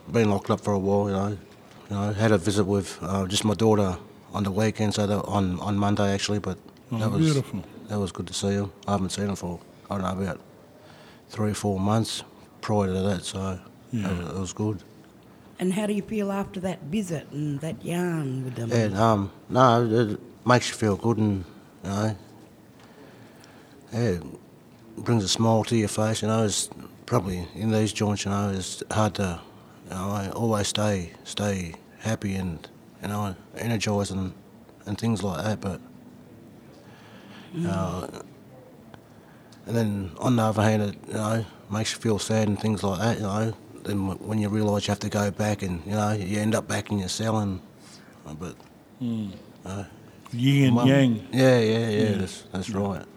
been locked up for a while, had a visit with just my daughter on the weekend, so on Monday actually, but Beautiful. that was good to see him. I haven't seen him for, I don't know, about 3 or 4 months prior to that, so it was good. And how do you feel after that visit and that yarn with them? Yeah, no, it makes you feel good, and it brings a smile to your face. It's probably in these joints. It's hard to, always stay happy and energised and things like that. But and then on the other hand, it makes you feel sad and things like that. Then when you realise you have to go back and you end up back in your cell but Yin and yang. Yeah, that's right.